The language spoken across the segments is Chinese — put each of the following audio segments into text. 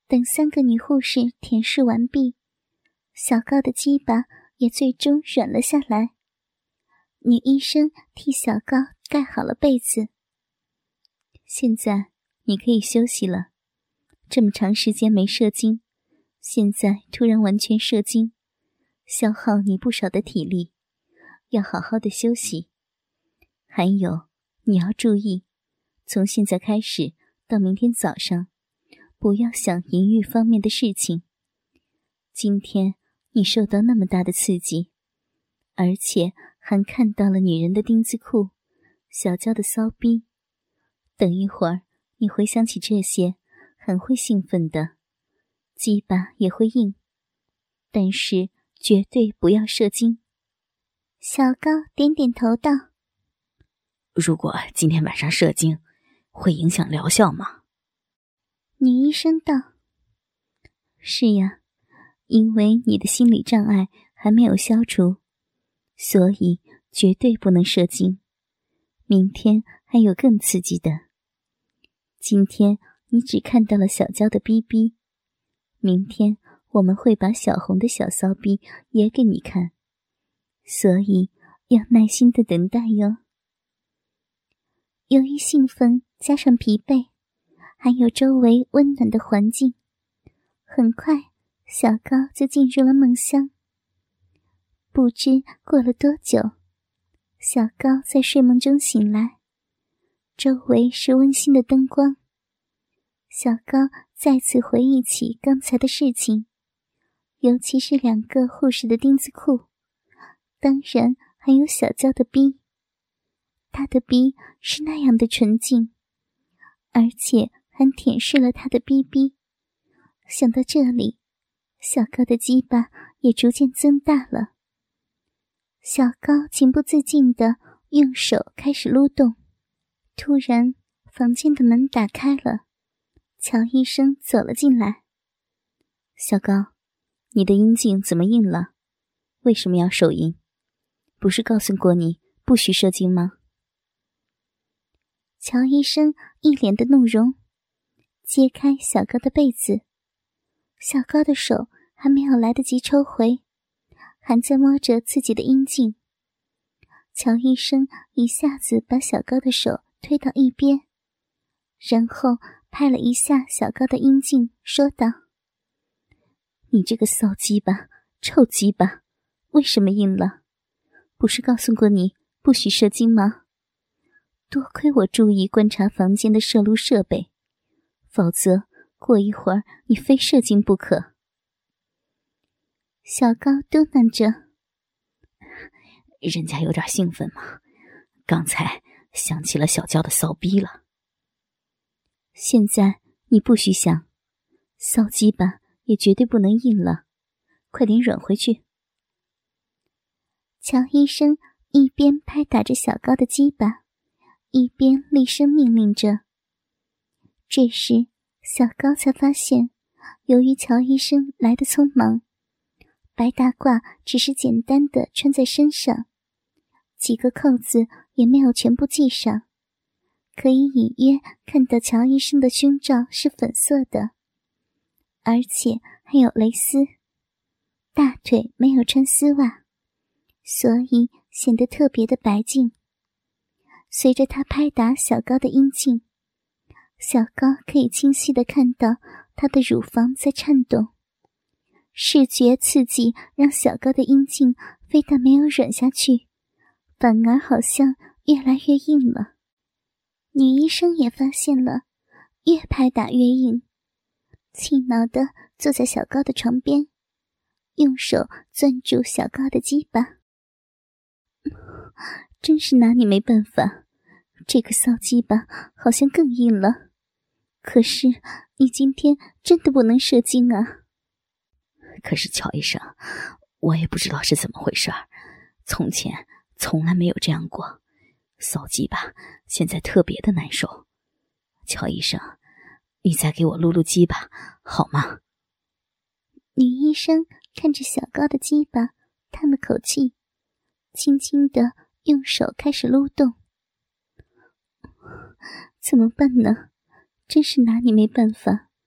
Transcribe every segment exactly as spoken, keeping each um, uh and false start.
等三个女护士舔舐完毕，小高的鸡巴也最终软了下来。女医生替小高盖好了被子。现在你可以休息了，这么长时间没射精，现在突然完全射精，消耗你不少的体力，要好好的休息。还有，你要注意，从现在开始到明天早上，不要想淫欲方面的事情。今天你受到那么大的刺激，而且还看到了女人的丁字裤、小娇的骚逼，等一会儿你回想起这些，很会兴奋的，鸡巴也会硬，但是绝对不要射精。小高点点头道： 如果今天晚上射精，会影响疗效吗？ 女医生道：是呀，因为你的心理障碍还没有消除，所以绝对不能射精。明天还有更刺激的。今天你只看到了小娇的逼逼，明天我们会把小红的小骚逼也给你看，所以要耐心的等待哟。由于兴奋加上疲惫，还有周围温暖的环境，很快小高就进入了梦乡。不知过了多久，小高在睡梦中醒来，周围是温馨的灯光。小高再次回忆起刚才的事情，尤其是两个护士的丁字裤，当然还有小娇的逼。他的逼是那样的纯净，而且还舔舐了他的逼逼。想到这里，小高的鸡巴也逐渐增大了。小高情不自禁地用手开始撸动。突然，房间的门打开了，乔医生走了进来。 小高，你的阴茎怎么硬了？为什么要手淫？不是告诉过你不许射精吗？ 乔医生一脸的怒容，揭开小高的被子。小高的手还没有来得及抽回，还在摸着自己的阴茎。乔医生一下子把小高的手推到一边，然后拍了一下小高的阴茎，说道：你这个骚鸡巴，臭鸡巴，为什么硬了？不是告诉过你不许射精吗？多亏我注意观察房间的射撸设备，否则过一会儿你非射精不可。小高嘟囔着： 人家有点兴奋嘛，刚才想起了小娇的骚逼了。 现在你不许想，骚鸡巴也绝对不能硬了，快点软回去。乔医生一边拍打着小高的鸡巴，一边厉声命令着。这时小高才发现，由于乔医生来得匆忙，白大褂只是简单的穿在身上，几个扣子也没有全部系上，可以隐约看到乔医生的胸罩是粉色的，而且还有蕾丝。大腿没有穿丝袜，所以显得特别的白净。随着他拍打小高的阴茎，小高可以清晰地看到他的乳房在颤动。视觉刺激让小高的阴茎非但没有软下去，反而好像越来越硬了。女医生也发现了，越拍打越硬，气恼地坐在小高的床边，用手攥住小高的鸡巴。真是拿你没办法，这个骚鸡巴好像更硬了。可是你今天真的不能射精啊。 可是乔医生，我也不知道是怎么回事，从前从来没有这样过，骚鸡巴现在特别的难受。乔医生，你再给我撸撸鸡巴好吗？ 女医生看着小高的鸡巴，叹了口气，轻轻地用手开始撸动。怎么办呢？真是拿你没办法，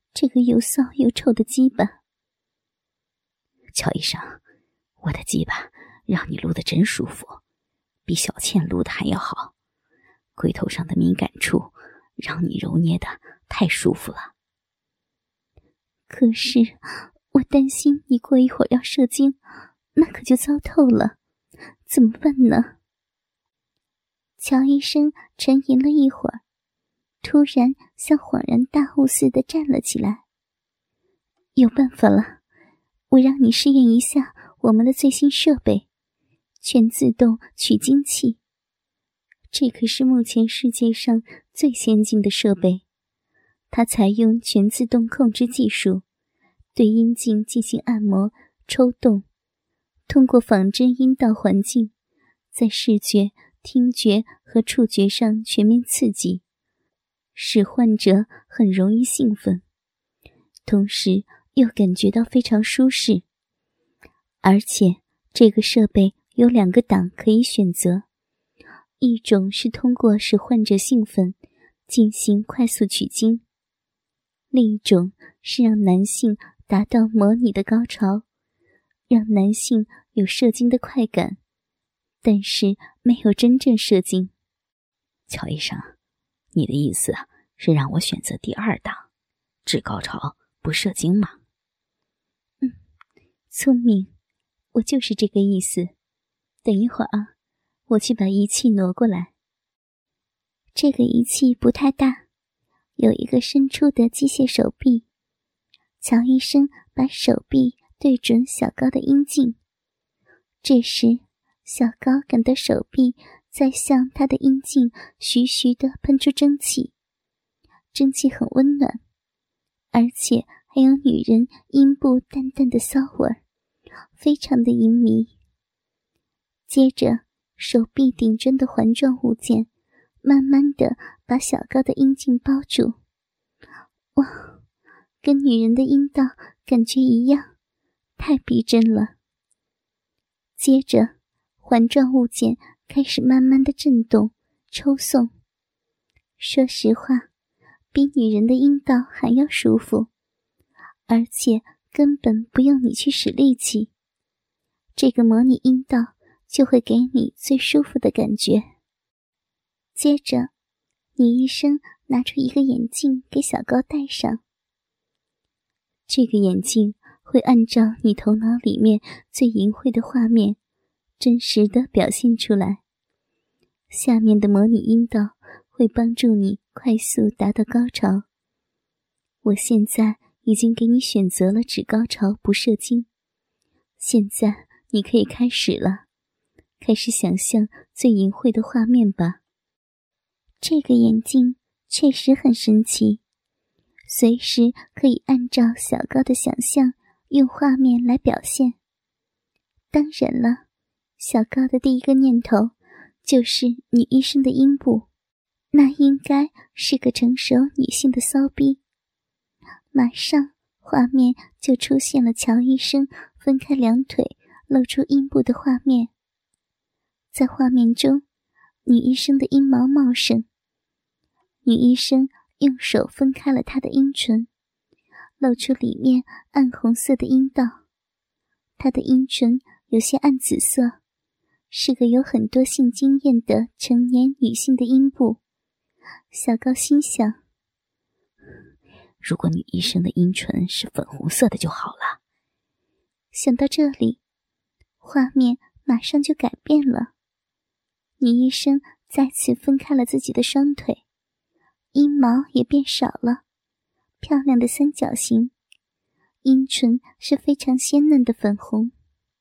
这个又骚又臭的鸡巴。 乔医生，我的鸡巴让你撸得真舒服，比小倩撸的还要好。龟头上的敏感处让你揉捏的太舒服了。 可是我担心你过一会儿要射精，那可就糟透了，怎么办呢？乔医生沉吟了一会儿，突然像恍然大悟似的站了起来。有办法了，我让你试验一下我们的最新设备——全自动取精器。这可是目前世界上最先进的设备，它采用全自动控制技术，对阴茎进行按摩、抽动，通过仿真阴道环境，在视觉、听觉和触觉上全面刺激，使患者很容易兴奋，同时又感觉到非常舒适。而且这个设备有两个档可以选择，一种是通过使患者兴奋进行快速取精，另一种是让男性达到模拟的高潮，让男性有射精的快感，但是没有真正射精。 乔医生，你的意思是让我选择第二档，只高潮不射精吗？ 嗯，聪明，我就是这个意思。等一会儿啊，我去把仪器挪过来。这个仪器不太大，有一个伸出的机械手臂。乔医生把手臂对准小高的阴茎，这时小高感到手臂在向他的阴茎徐徐地喷出蒸汽，蒸汽很温暖，而且还有女人阴部淡淡的骚味，非常的淫靡。接着手臂顶端的环状物件慢慢地把小高的阴茎包住，哇，跟女人的阴道感觉一样，太逼真了。接着环状物件开始慢慢的震动抽送，说实话，比女人的阴道还要舒服，而且根本不用你去使力气，这个模拟阴道就会给你最舒服的感觉。接着女医生拿出一个眼镜给小高戴上，这个眼镜会按照你头脑里面最淫秽的画面真实地表现出来，下面的模拟阴道会帮助你快速达到高潮。我现在已经给你选择了只高潮不射精，现在你可以开始了，开始想象最淫秽的画面吧。这个眼镜确实很神奇，随时可以按照小高的想象用画面来表现。当然了，小高的第一个念头就是女医生的阴部，那应该是个成熟女性的骚逼。马上画面就出现了乔医生分开两腿露出阴部的画面。在画面中，女医生的阴毛茂盛，女医生用手分开了她的阴唇，露出里面暗红色的阴道。她的阴唇有些暗紫色，是个有很多性经验的成年女性的阴部。小高心想， 如果女医生的阴唇是粉红色的就好了。 想到这里，画面马上就改变了。女医生再次分开了自己的双腿，阴毛也变少了，漂亮的三角形，阴唇是非常鲜嫩的粉红。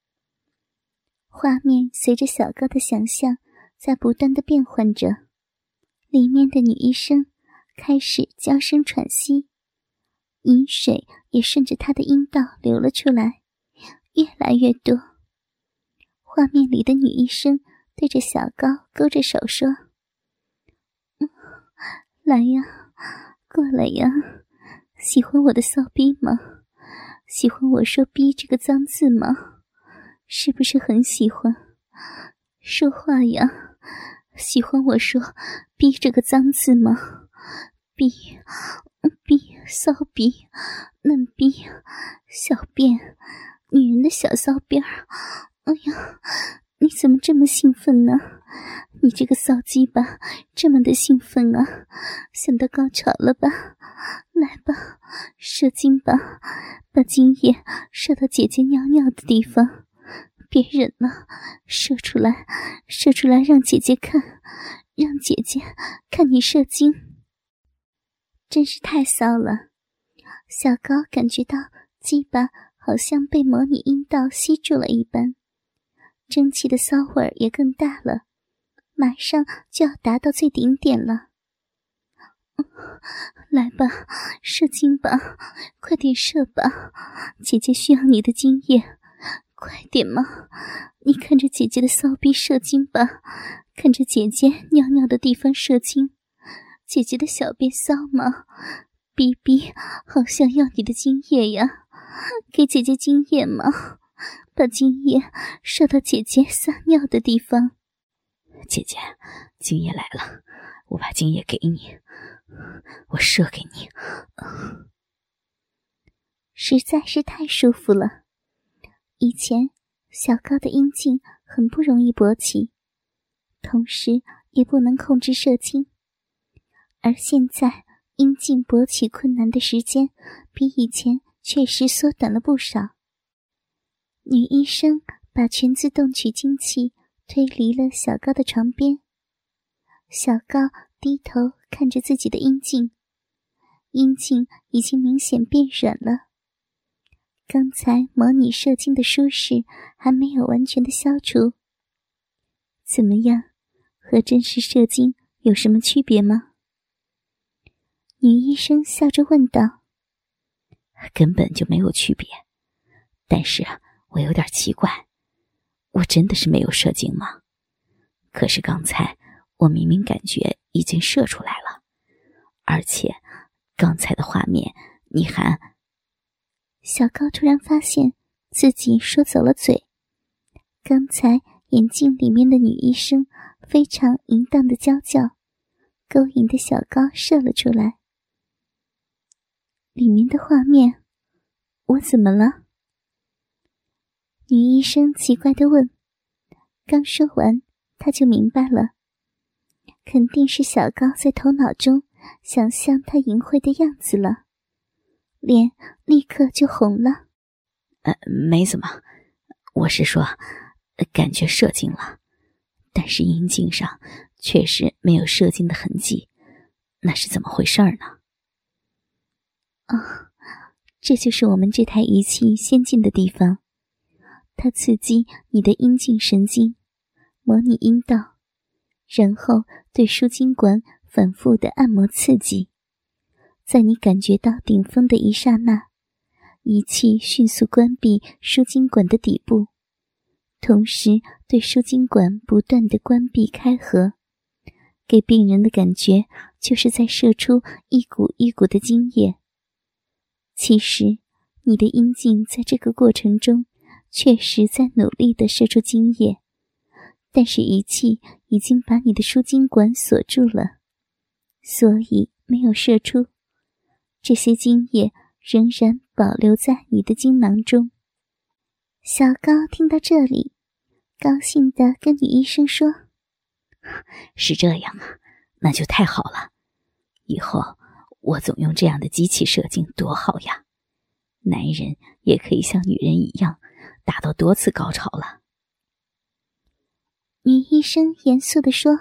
画面随着小高的想象在不断的变换着，里面的女医生开始娇声喘息，饮水也顺着她的阴道流了出来，越来越多。画面里的女医生对着小高勾着手说，嗯，来呀，过来呀，喜欢我的骚逼吗？喜欢我说逼这个脏字吗？是不是很喜欢？说话呀，喜欢我说逼这个脏字吗？逼， 逼，骚逼，嫩逼，小便，女人的小骚辫儿。哎呀，你怎么这么兴奋呢？你这个骚鸡巴这么的兴奋啊，想到高潮了吧？来吧，射精吧，把精液射到姐姐尿尿的地方，别忍了，射出来，射出来让姐姐看，让姐姐看你射精。真是太骚了，小高感觉到鸡巴好像被模拟阴道吸住了一般，蒸汽的骚味儿也更大了，马上就要达到最顶点了。来吧，射精吧，快点射吧，姐姐需要你的精液，快点嘛！你看着姐姐的骚逼射精吧，看着姐姐尿尿的地方射精，姐姐的小便骚吗？逼逼好想要你的精液呀，给姐姐精液嘛，把精液射到姐姐撒尿的地方。 姐姐，精液来了，我把精液给你，我射给你。 实在是太舒服了。以前小高的阴茎很不容易勃起，同时也不能控制射精，而现在阴茎勃起困难的时间比以前确实缩短了不少。女医生把全自动取精器推离了小高的床边，小高低头看着自己的阴茎，阴茎已经明显变软了。刚才模拟射精的舒适还没有完全的消除。怎么样，和真实射精有什么区别吗？女医生笑着问道。 根本就没有区别，但是我有点奇怪，我真的是没有射精吗？可是刚才我明明感觉已经射出来了，而且刚才的画面你还…… 小高突然发现自己说走了嘴，刚才眼镜里面的女医生非常淫荡的娇叫，勾引的小高射了出来。里面的画面，我怎么了？女医生奇怪地问。刚说完，她就明白了，肯定是小高在头脑中想象她淫秽的样子了，脸立刻就红了。 呃，没怎么，我是说，感觉射精了，但是阴茎上确实没有射精的痕迹，那是怎么回事呢？ 哦，这就是我们这台仪器先进的地方，它刺激你的阴茎神经，模拟阴道，然后对输精管反复的按摩刺激，在你感觉到顶峰的一刹那，仪器迅速关闭输精管的底部，同时对输精管不断的关闭开合，给病人的感觉就是在射出一股一股的精液。其实你的阴茎在这个过程中确实在努力地射出精液，但是仪器已经把你的输精管锁住了，所以没有射出，这些精液仍然保留在你的精囊中。小高听到这里，高兴地跟女医生说： 是这样啊，那就太好了，以后我总用这样的机器射精多好呀，男人也可以像女人一样达到多次高潮了。 女医生严肃地说：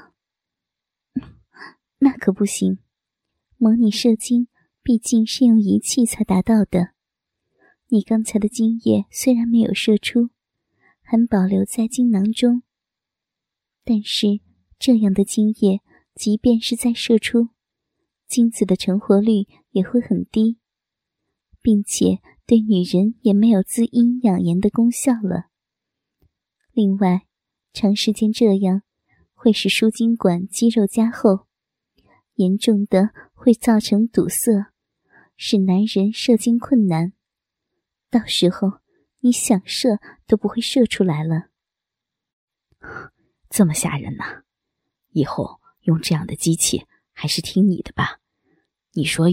那可不行，模拟射精毕竟是用仪器才达到的，你刚才的精液虽然没有射出，还保留在精囊中，但是这样的精液即便是再射出，精子的成活率也会很低，并且对女人也没有滋阴养颜的功效了。另外，长时间这样会使输精管肌肉加厚，严重的会造成堵塞，使男人射精困难，到时候你想射都不会射出来了。 这么吓人呢？以后用这样的机器还是听你的吧，你说用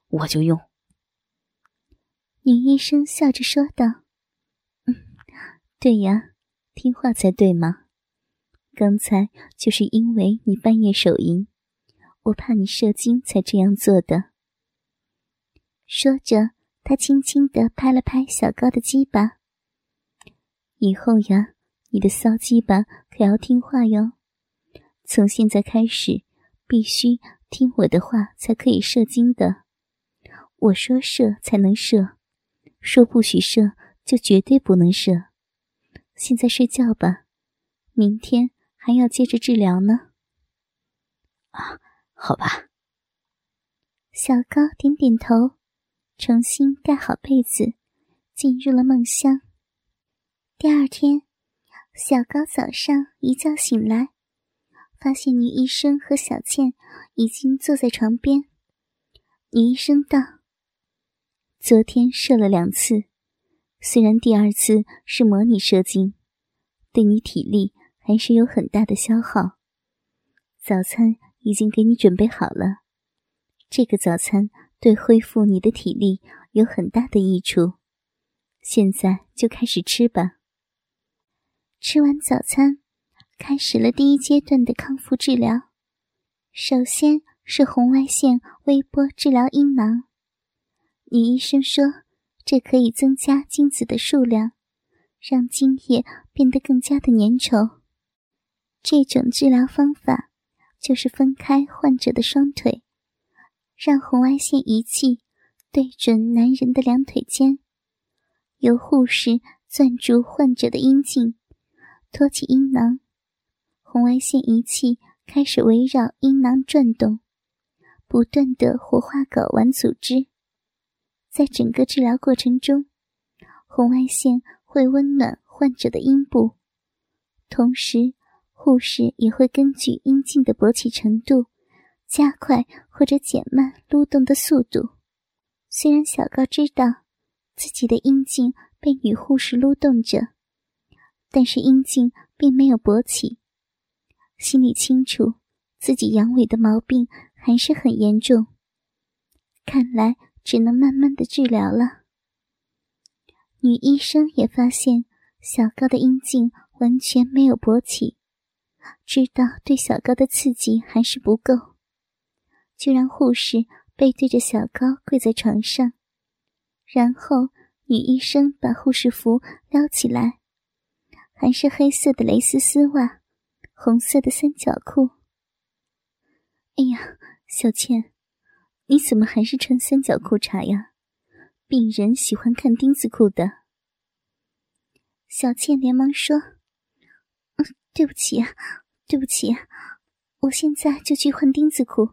我就用。 女医生笑着说道：嗯，对呀，听话才对嘛。刚才就是因为你半夜手淫，我怕你射精才这样做的。说着，他轻轻地拍了拍小高的鸡巴。以后呀，你的骚鸡巴可要听话哟。从现在开始，必须听我的话才可以射精的。我说射才能射，说不许射就绝对不能射。现在睡觉吧，明天还要接着治疗呢。 啊，好吧。 小高点点头，重新盖好被子，进入了梦乡。第二天，小高早上一觉醒来，发现女医生和小倩已经坐在床边。女医生道：昨天射了两次，虽然第二次是模拟射精，对你体力还是有很大的消耗。早餐已经给你准备好了，这个早餐对恢复你的体力有很大的益处。现在就开始吃吧。吃完早餐，开始了第一阶段的康复治疗。首先是红外线微波治疗阴囊。女医生说，这可以增加精子的数量，让精液变得更加的粘稠。这种治疗方法就是分开患者的双腿，让红外线仪器对准男人的两腿间，由护士攥住患者的阴茎，托起阴囊，红外线仪器开始围绕阴囊转动，不断地活化睾丸组织。在整个治疗过程中，红外线会温暖患者的阴部，同时护士也会根据阴茎的勃起程度，加快或者减慢撸动的速度。虽然小高知道自己的阴茎被女护士撸动着，但是阴茎并没有勃起，心里清楚自己阳痿的毛病还是很严重，看来只能慢慢的治疗了。女医生也发现小高的阴茎完全没有勃起，知道对小高的刺激还是不够，就让护士背对着小高跪在床上，然后女医生把护士服撩起来，还是黑色的蕾丝丝袜，红色的三角裤。哎呀，小倩，你怎么还是穿三角裤衩呀？病人喜欢看丁字裤的。小倩连忙说：嗯，对不起啊，对不起啊，我现在就去换丁字裤。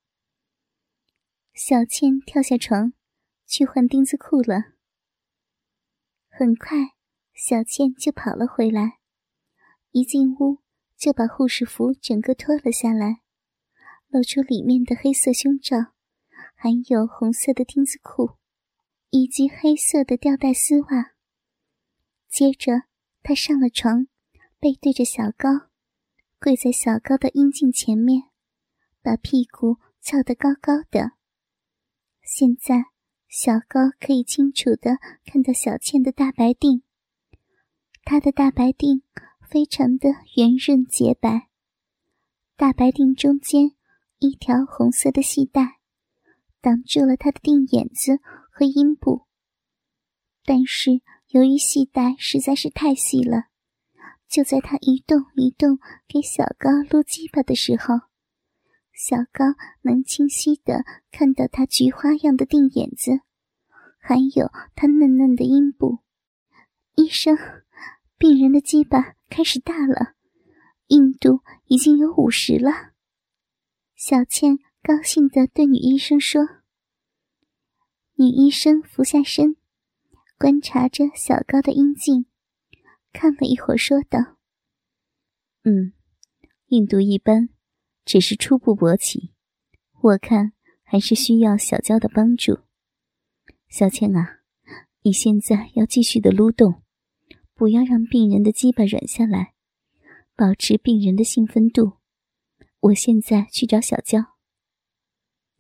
小倩跳下床，去换丁字裤了。很快，小倩就跑了回来，一进屋就把护士服整个脱了下来，露出里面的黑色胸罩，还有红色的丁字裤，以及黑色的吊带丝袜。接着，她上了床，背对着小高，跪在小高的阴茎前面，把屁股翘得高高的。现在，小高可以清楚地看到小倩的大白腚，她的大白腚非常的圆润洁白，大白腚中间一条红色的细带挡住了她的腚眼子和阴部，但是由于细带实在是太细了，就在她一动一动给小高撸鸡巴的时候，小高能清晰地看到她菊花样的腚眼子，还有她嫩嫩的阴部。医生，病人的鸡巴开始大了，硬度已经有五十了。小倩高兴地对女医生说。女医生俯下身，观察着小高的阴茎，看了一会儿说道：嗯，硬度一般，只是初步勃起，我看还是需要小娇的帮助。小倩啊，你现在要继续的撸动，不要让病人的鸡巴软下来，保持病人的兴奋度。我现在去找小娇。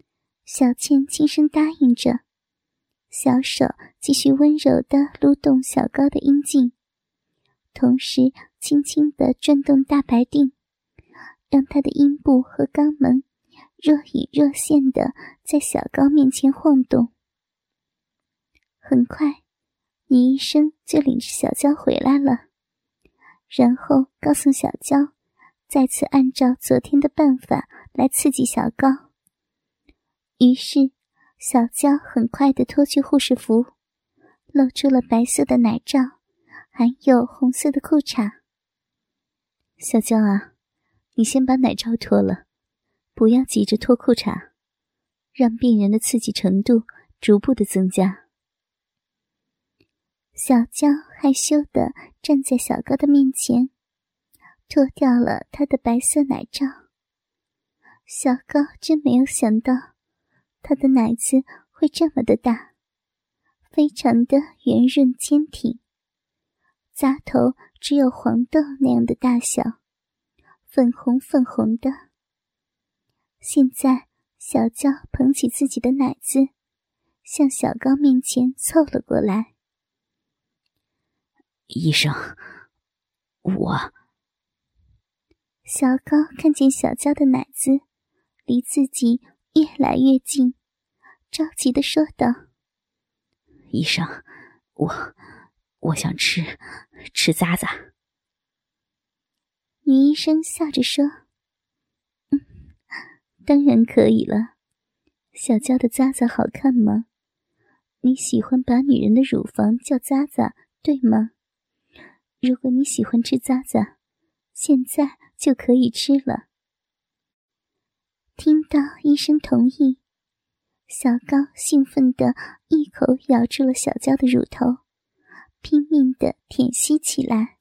小倩轻声答应着，小手继续温柔地撸动小高的阴茎，同时轻轻地转动大白腚，让他的阴部和肛门若隐若现地在小高面前晃动。很快，女医生就领着小娇回来了，然后告诉小娇再次按照昨天的办法来刺激小高。于是小娇很快地脱去护士服，露出了白色的奶罩，还有红色的裤衩。 小娇啊，你先把奶罩脱了，不要急着脱裤衩，让病人的刺激程度逐步的增加。 小娇害羞地站在小高的面前，脱掉了他的白色奶罩。小高真没有想到他的奶子会这么的大，非常的圆润坚挺，扎头只有黄豆那样的大小，粉红粉红的。现在小娇捧起自己的奶子，向小高面前凑了过来。 医生，我…… 小高看见小娇的奶子离自己越来越近，着急地说道： 医生，我我想吃吃渣渣。 女医生笑着说：嗯，当然可以了。小娇的渣渣好看吗？你喜欢把女人的乳房叫渣渣，对吗？如果你喜欢吃渣渣，现在就可以吃了。听到医生同意，小高兴奋地一口咬住了小娇的乳头，拼命地舔吸起来。